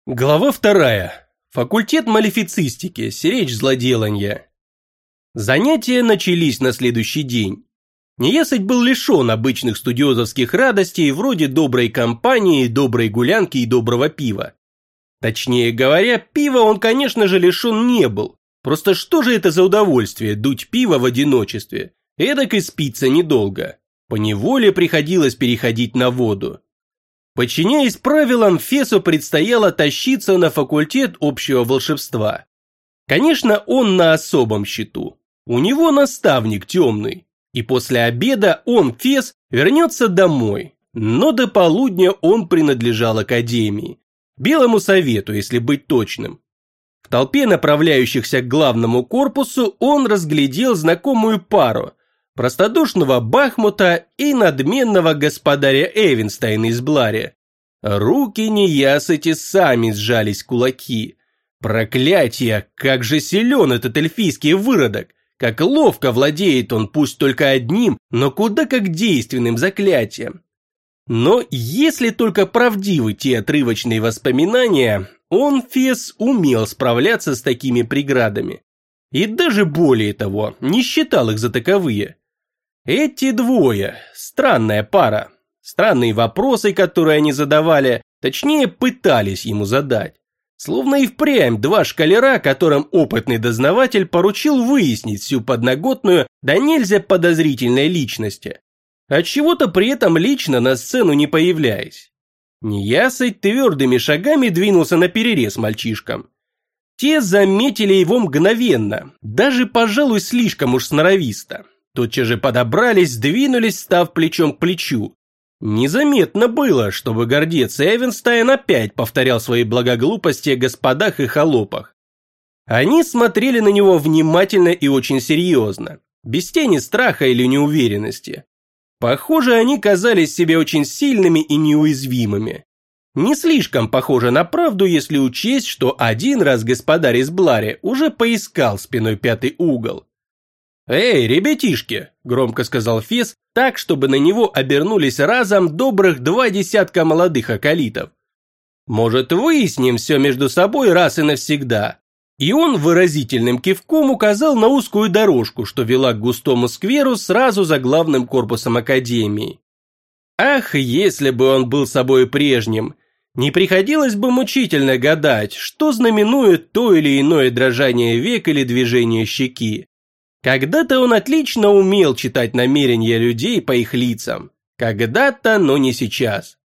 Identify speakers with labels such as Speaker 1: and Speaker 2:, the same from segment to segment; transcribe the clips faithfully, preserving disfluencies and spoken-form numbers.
Speaker 1: Глава вторая. Факультет малефицистики, сиречь злоделанья. Занятия начались на следующий день. Неясыть был лишен обычных студиозовских радостей вроде доброй компании, доброй гулянки и доброго пива. Точнее говоря, пива он, конечно же, лишен не был. Просто что же это за удовольствие дуть пиво в одиночестве? Эдак и спится недолго. Поневоле приходилось переходить на воду. Подчиняясь правилам, Фесу предстояло тащиться на факультет общего волшебства. Конечно, он на особом счету. У него наставник темный. И после обеда он, Фес, вернется домой. Но до полудня он принадлежал академии. Белому совету, если быть точным. В толпе направляющихся к главному корпусу он разглядел знакомую пару. Простодушного Бахмута и надменного господаря Эвенстайна из Блари. Руки неясыти сами сжались в кулаки. Проклятие, как же силен этот эльфийский выродок! Как ловко владеет он пусть только одним, но куда как действенным заклятием. Но если только правдивы те отрывочные воспоминания, он, Фес, умел справляться с такими преградами. И даже более того, не считал их за таковые. Эти двое – странная пара. Странные вопросы, которые они задавали, точнее пытались ему задать. Словно и впрямь два шкалера, которым опытный дознаватель поручил выяснить всю подноготную да нельзя подозрительной личности. Отчего-то при этом лично на сцену не появляясь. Неясыть твердыми шагами двинулся на перерез мальчишкам. Те заметили его мгновенно, даже, пожалуй, слишком уж сноровисто. Тотчас же подобрались, сдвинулись, став плечом к плечу. Незаметно было, чтобы гордец Эвенстайн опять повторял свои благоглупости о господах и холопах. Они смотрели на него внимательно и очень серьезно, без тени страха или неуверенности. Похоже, они казались себе очень сильными и неуязвимыми. Не слишком похоже на правду, если учесть, что один раз господарь из Блари уже поискал спиной пятый угол. «Эй, ребятишки!» – громко сказал Фес, так, чтобы на него обернулись разом добрых два десятка молодых акалитов. «Может, выясним все между собой раз и навсегда?» И он выразительным кивком указал на узкую дорожку, что вела к густому скверу сразу за главным корпусом академии. Ах, если бы он был собой прежним! Не приходилось бы мучительно гадать, что знаменует то или иное дрожание век или движение щеки. Когда-то он отлично умел читать намерения людей по их лицам. Когда-то, но не сейчас.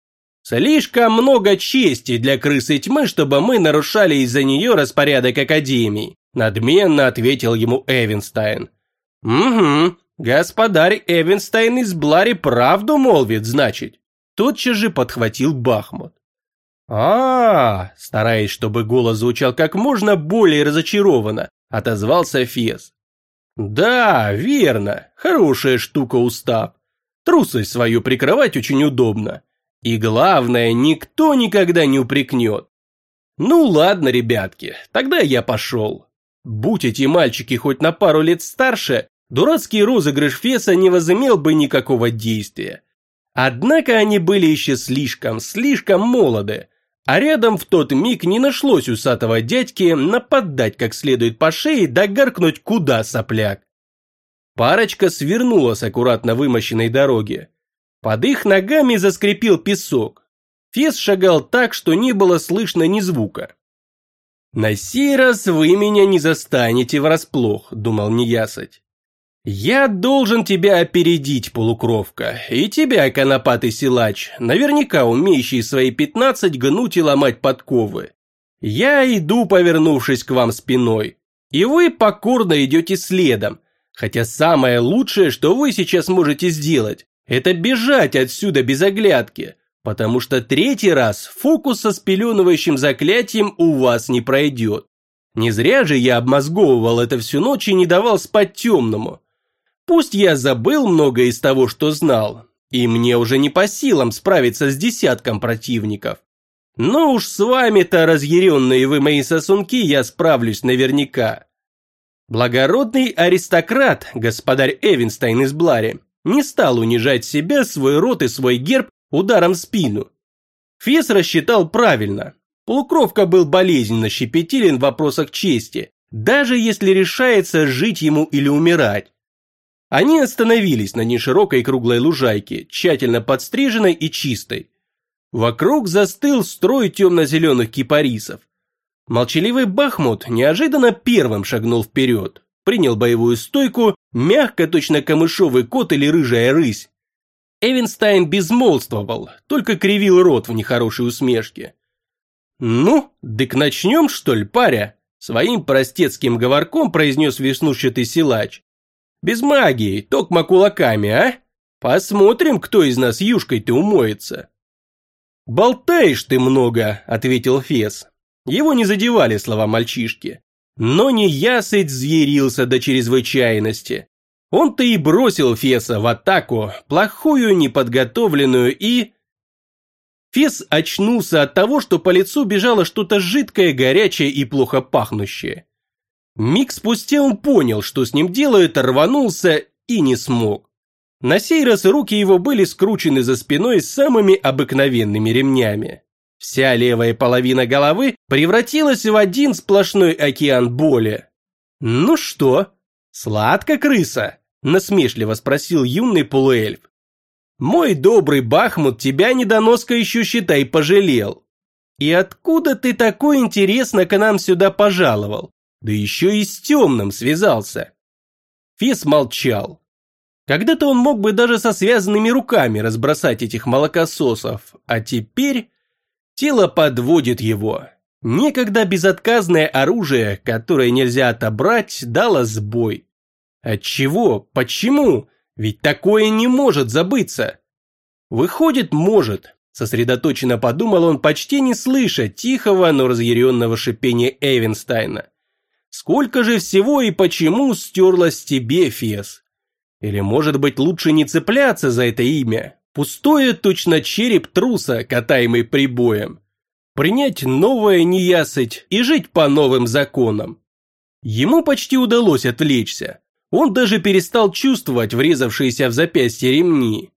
Speaker 1: Слишком много чести для крысы тьмы, чтобы мы нарушали из-за нее распорядок академии, надменно ответил ему Эвенстайн. Угу, господарь Эвенстайн из Блари правду молвит, значит. Тотчас же подхватил Бахмут. А, стараясь, чтобы голос звучал как можно более разочарованно, отозвался Фес. Да, верно, хорошая штука устав. Трусость свою прикрывать очень удобно. И главное, никто никогда не упрекнет. Ну ладно, ребятки, тогда я пошел. Будь эти мальчики хоть на пару лет старше, дурацкий розыгрыш Феса не возымел бы никакого действия. Однако они были еще слишком, слишком молоды. А рядом в тот миг не нашлось усатого дядьки нападать как следует по шее да гаркнуть куда, сопляк. Парочка свернула с аккуратно вымощенной дороги. Под их ногами заскрипел песок. Фес шагал так, что не было слышно ни звука. «На сей раз вы меня не застанете врасплох», — думал неясыть. «Я должен тебя опередить, полукровка, и тебя, конопатый силач, наверняка умеющий свои пятнадцать гнуть и ломать подковы. Я иду, повернувшись к вам спиной, и вы покорно идете следом, хотя самое лучшее, что вы сейчас можете сделать, это бежать отсюда без оглядки, потому что третий раз фокус со спеленывающим заклятием у вас не пройдет. Не зря же я обмозговывал это всю ночь и не давал спать темному. Пусть я забыл многое из того, что знал, и мне уже не по силам справиться с десятком противников. Но уж с вами-то, разъяренные вы мои сосунки, я справлюсь наверняка. Благородный аристократ, господарь Эвенстайн из Блари, не стал унижать себя, свой род и свой герб ударом в спину. Фес рассчитал правильно. Полукровка был болезненно щепетилен в вопросах чести, даже если решается жить ему или умирать. Они остановились на неширокой круглой лужайке, тщательно подстриженной и чистой. Вокруг застыл строй темно-зеленых кипарисов. Молчаливый Бахмут неожиданно первым шагнул вперед, принял боевую стойку, мягко, точно камышовый кот или рыжая рысь. Эвенстайн безмолвствовал, только кривил рот в нехорошей усмешке. «Ну, дык начнем, что ли, паря?» Своим простецким говорком произнес веснушчатый силач. «Без магии, токмо кулаками, а? Посмотрим, кто из нас юшкой-то умоется». «Болтаешь ты много», — ответил Фес. Его не задевали слова мальчишки. Но неясыть взъярился до чрезвычайности. Он-то и бросил Феса в атаку, плохую, неподготовленную и... Фес очнулся от того, что по лицу бежало что-то жидкое, горячее и плохо пахнущее. Миг спустя он понял, что с ним делают, рванулся и не смог. На сей раз руки его были скручены за спиной самыми обыкновенными ремнями. Вся левая половина головы превратилась в один сплошной океан боли. «Ну что, сладко, крыса?» – насмешливо спросил юный полуэльф. «Мой добрый Бахмут тебя недоноска еще, считай, пожалел. И откуда ты такой интересно к нам сюда пожаловал? Да еще и с темным связался». Фес молчал. Когда-то он мог бы даже со связанными руками разбросать этих молокососов, а теперь тело подводит его. Некогда безотказное оружие, которое нельзя отобрать, дало сбой. Отчего? Почему? Ведь такое не может забыться. Выходит, может. Сосредоточенно подумал он, почти не слыша тихого, но разъяренного шипения Эвенстайна. Сколько же всего и почему стерлось тебе, Фес? Или, может быть, лучше не цепляться за это имя? Пустое точно череп труса, катаемый прибоем. Принять новое неясыть и жить по новым законам. Ему почти удалось отвлечься. Он даже перестал чувствовать врезавшиеся в запястье ремни.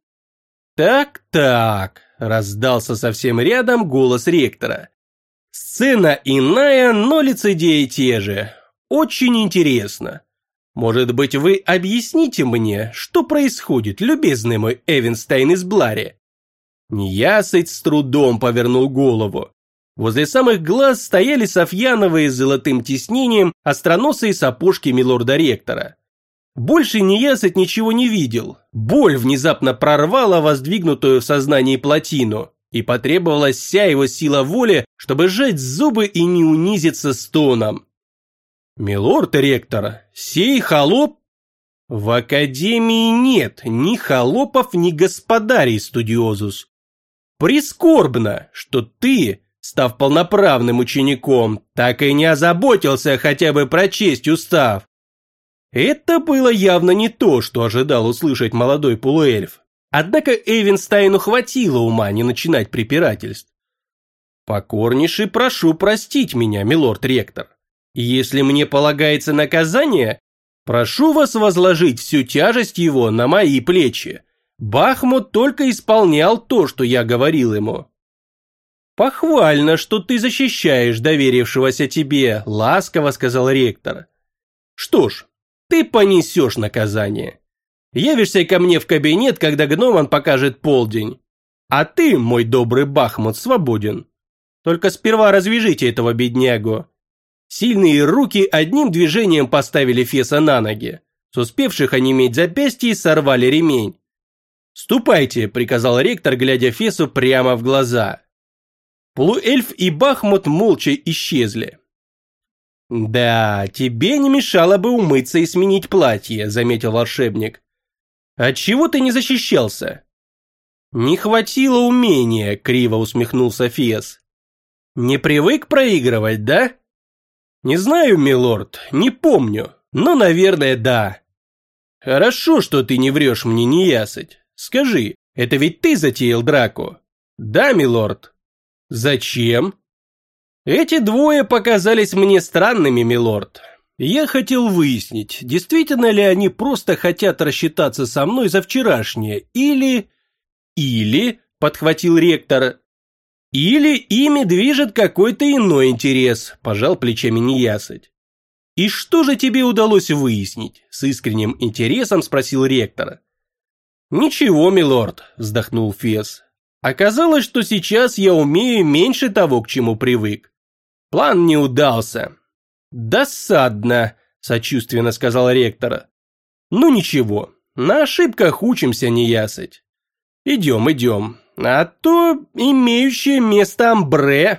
Speaker 1: «Так-так», – раздался совсем рядом голос ректора. «Сцена иная, но лицедеи те же. Очень интересно. Может быть, вы объясните мне, что происходит, любезный мой Эвенстайн из Блари?» Неясыть с трудом повернул голову. Возле самых глаз стояли софьяновые с золотым тиснением остроносые сапожки милорда-ректора. Больше неясыть ничего не видел. Боль внезапно прорвала воздвигнутую в сознании плотину, и потребовалась вся его сила воли, чтобы сжать зубы и не унизиться стоном. «Милорд-ректор, сей холоп...» «В академии нет ни холопов, ни господарей, студиозус. Прискорбно, что ты, став полноправным учеником, так и не озаботился хотя бы прочесть устав». Это было явно не то, что ожидал услышать молодой полуэльф. Однако Эвенстайну хватило ума не начинать препирательств. «Покорнейше прошу простить меня, милорд-ректор. И если мне полагается наказание, прошу вас возложить всю тяжесть его на мои плечи. Бахмут только исполнял то, что я говорил ему». «Похвально, что ты защищаешь доверившегося тебе», – ласково сказал ректор. «Что ж, ты понесешь наказание. Явишься ко мне в кабинет, когда гноман покажет полдень. А ты, мой добрый Бахмут, свободен. Только сперва развяжите этого беднягу». Сильные руки одним движением поставили Феса на ноги. С успевших онеметь запястья сорвали ремень. «Ступайте», – приказал ректор, глядя Фесу прямо в глаза. Полуэльф и Бахмут молча исчезли. «Да, тебе не мешало бы умыться и сменить платье», – заметил волшебник. «Отчего ты не защищался?» «Не хватило умения», – криво усмехнулся Фес. «Не привык проигрывать, да?» «Не знаю, милорд, не помню, но, наверное, да». «Хорошо, что ты не врешь мне, неясыть. Скажи, это ведь ты затеял драку?» «Да, милорд». «Зачем?» «Эти двое показались мне странными, милорд. Я хотел выяснить, действительно ли они просто хотят рассчитаться со мной за вчерашнее, или...» «Или», — подхватил ректор, Или ими движет какой-то иной интерес, пожал плечами неясыть. И что же тебе удалось выяснить? С искренним интересом спросил ректор. Ничего, милорд, вздохнул Фес. Оказалось, что сейчас я умею меньше того, к чему привык. План не удался. Досадно, сочувственно сказал ректор. Ну ничего, на ошибках учимся, неясыть. Идем, идем, а то имеющее место амбре.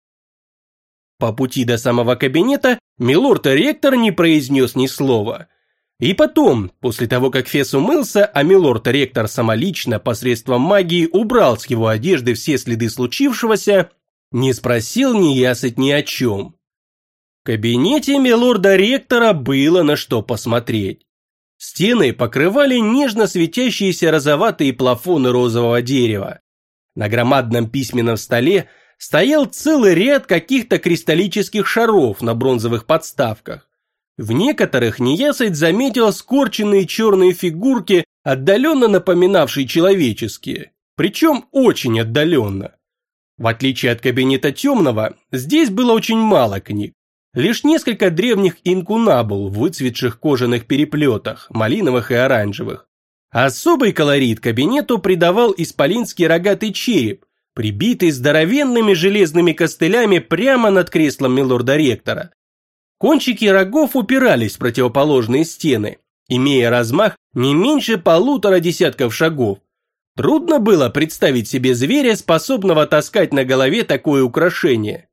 Speaker 1: По пути до самого кабинета милорд-ректор не произнес ни слова. И потом, после того, как Фес умылся, а милорд-ректор самолично посредством магии убрал с его одежды все следы случившегося, не спросил неясыть ни о чем. В кабинете милорда-ректора было на что посмотреть. Стены покрывали нежно светящиеся розоватые плафоны розового дерева. На громадном письменном столе стоял целый ряд каких-то кристаллических шаров на бронзовых подставках. В некоторых неясыть заметил скорченные черные фигурки, отдаленно напоминавшие человеческие, причем очень отдаленно. В отличие от кабинета темного, здесь было очень мало книг. Лишь несколько древних инкунабул в выцветших кожаных переплетах, малиновых и оранжевых. Особый колорит кабинету придавал исполинский рогатый череп, прибитый здоровенными железными костылями прямо над креслом милорда-ректора. Кончики рогов упирались в противоположные стены, имея размах не меньше полутора десятков шагов. Трудно было представить себе зверя, способного таскать на голове такое украшение.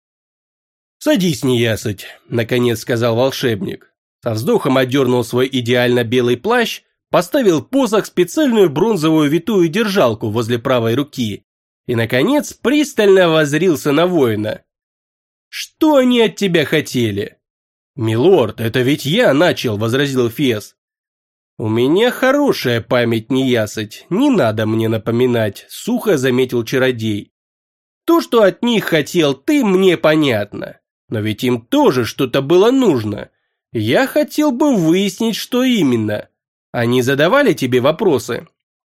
Speaker 1: «Садись, неясыть», – наконец сказал волшебник. Со вздохом отдернул свой идеально белый плащ, поставил посох, специальную бронзовую витую держалку возле правой руки и, наконец, пристально воззрился на воина. «Что они от тебя хотели?» «Милорд, это ведь я начал», – возразил Фес. «У меня хорошая память, неясыть, не надо мне напоминать», – сухо заметил чародей. «То, что от них хотел ты, мне понятно. Но ведь им тоже что-то было нужно. Я хотел бы выяснить, что именно. Они задавали тебе вопросы?»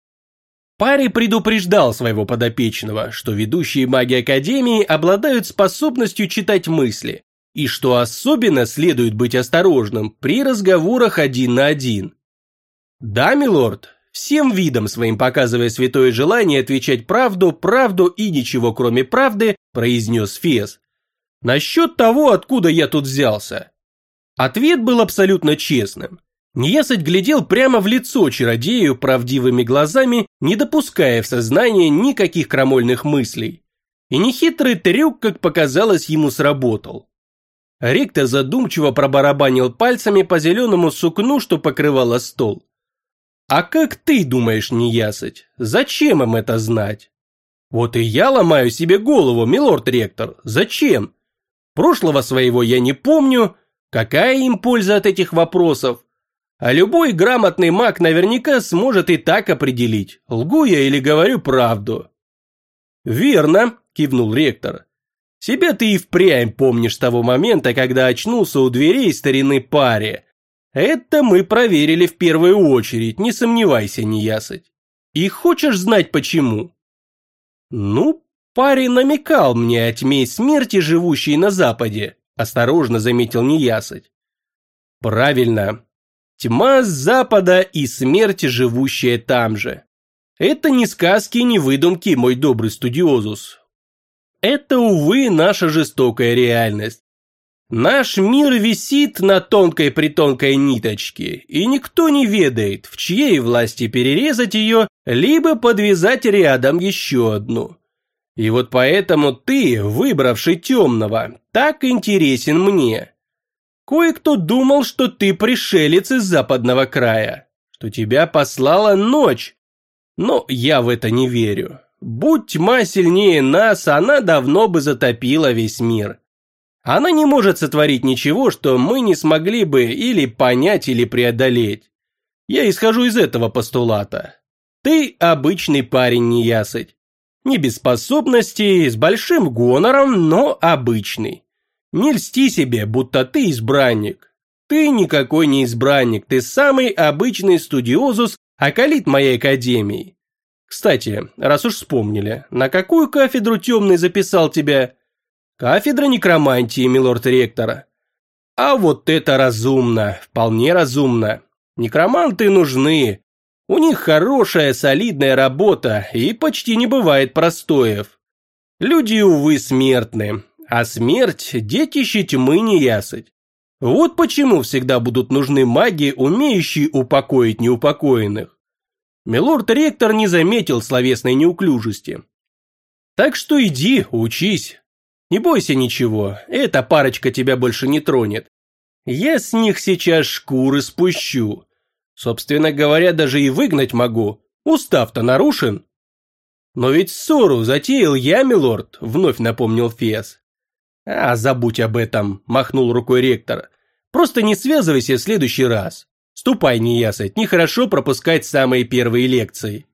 Speaker 1: Пари предупреждал своего подопечного, что ведущие маги Академии обладают способностью читать мысли, и что особенно следует быть осторожным при разговорах один на один. «Да, милорд», всем видом своим показывая святое желание отвечать правду, правду и ничего кроме правды, произнес Фес. «Насчет того, откуда я тут взялся». Ответ был абсолютно честным. Неясыть глядел прямо в лицо чародею правдивыми глазами, не допуская в сознание никаких крамольных мыслей. И нехитрый трюк, как показалось, ему сработал. Ректор задумчиво пробарабанил пальцами по зеленому сукну, что покрывало стол. «А как ты думаешь, неясыть, зачем им это знать?» «Вот и я ломаю себе голову, милорд-ректор, зачем? Прошлого своего я не помню, какая им польза от этих вопросов? А любой грамотный маг наверняка сможет и так определить, лгу я или говорю правду». «Верно», – кивнул ректор. «Себя ты и впрямь помнишь с того момента, когда очнулся у дверей старины Пари. Это мы проверили в первую очередь, не сомневайся, неясыть. И хочешь знать почему?» «Ну, Пари намекал мне о тьме и смерти, живущей на Западе», – осторожно заметил неясыть. «Правильно. Тьма с Запада и смерть, живущая там же. Это не сказки, не выдумки, мой добрый студиозус. Это, увы, наша жестокая реальность. Наш мир висит на тонкой-притонкой ниточке, и никто не ведает, в чьей власти перерезать ее, либо подвязать рядом еще одну. И вот поэтому ты, выбравший темного, так интересен мне. Кое-кто думал, что ты пришелец из западного края, что тебя послала ночь. Но я в это не верю. Будь тьма сильнее нас, она давно бы затопила весь мир. Она не может сотворить ничего, что мы не смогли бы или понять, или преодолеть. Я исхожу из этого постулата. Ты обычный парень, неясыть. Не без способностей, с большим гонором, но обычный. Не льсти себе, будто ты избранник. Ты никакой не избранник, ты самый обычный студиозус, акалит моей академии. К Кстати, раз уж вспомнили, на какую кафедру Темный записал тебя? Кафедра некромантии, милорд-ректор. А вот это разумно, вполне разумно. Некроманты нужны. У них хорошая, солидная работа, и почти не бывает простоев. Люди, увы, смертны, а смерть – детище тьмы неясыть. Вот почему всегда будут нужны маги, умеющие упокоить неупокоенных. Милорд-ректор не заметил словесной неуклюжести. Так что иди, учись. Не бойся ничего, эта парочка тебя больше не тронет. Я с них сейчас шкуры спущу. Собственно говоря, даже и выгнать могу. Устав-то нарушен. Но ведь ссору затеял я, милорд, вновь напомнил Фиас. А, забудь об этом, махнул рукой ректор. Просто не связывайся в следующий раз. Ступай, неясыть, нехорошо пропускать самые первые лекции.